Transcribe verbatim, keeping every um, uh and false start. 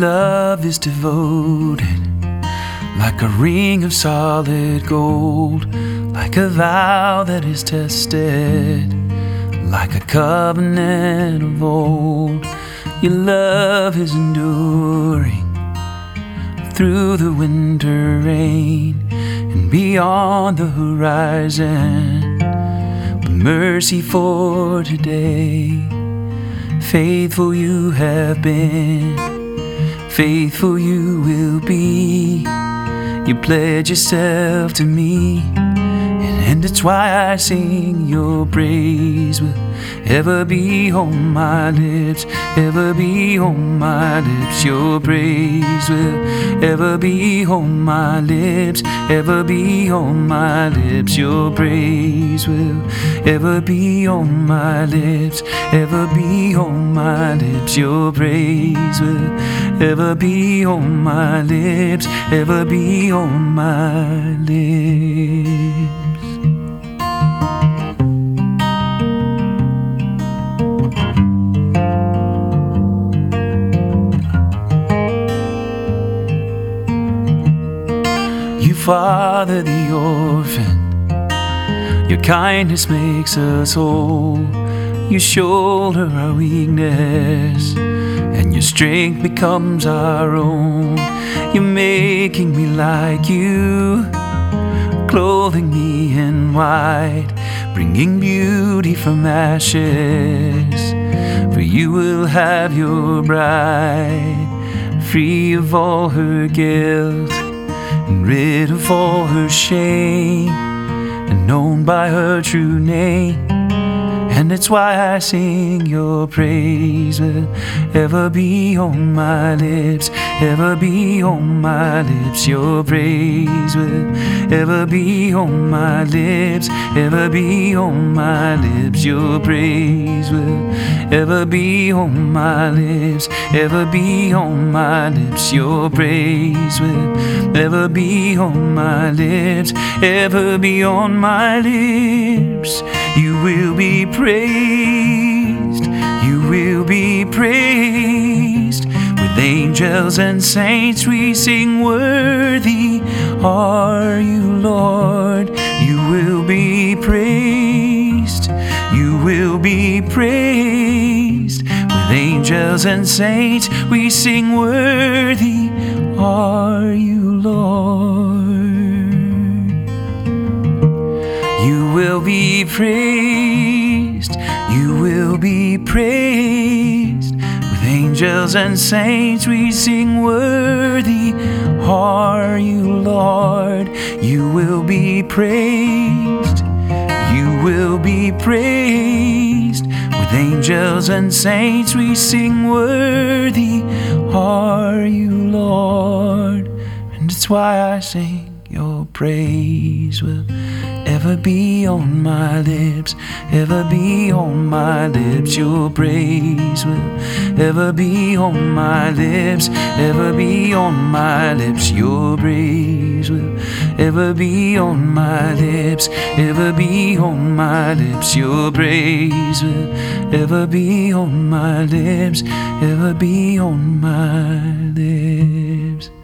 love is devoted, like a ring of solid gold, like a vow that is tested, like a covenant of old. Your love is enduring through the winter rain and beyond the horizon. With mercy for today, faithful you have been, faithful you will be. You pledge yourself to me, and it's why I sing your praise will ever be on my lips, ever be on my lips. Your praise will ever be on my lips, ever be on my lips. Your praise will ever be on my lips, ever be on my lips. Your praise will ever be on my lips, ever be on my lips. You father the orphan, your kindness makes us whole. You shoulder our weakness, and your strength becomes our own. You're making me like you, clothing me in white, bringing beauty from ashes. For you will have your bride, free of all her guilt, and rid of all her shame, and known by her true name. And it's why I sing your praise will ever be on my lips, ever be on my lips. Your praise will ever be on my lips, ever be on my lips. Your praise will ever be on my lips, ever be on my lips. Your praise will ever be on my lips, ever be on my lips. You will be praised, you will be praised. With angels and saints we sing, worthy are you, Lord. You will be praised, you will be praised. With angels and saints we sing, worthy are you, Lord. You will be praised, you will be praised. With angels and saints we sing, worthy are you, Lord. You will be praised, you will be praised. With angels and saints we sing, worthy are you, Lord. And it's why I sing your praise will ever be on my lips, ever be on my lips. Your praise will ever be on my lips, ever be on my lips. Your praise will ever be on my lips, ever be on my lips. Your praise will ever be on my lips, ever be on my lips.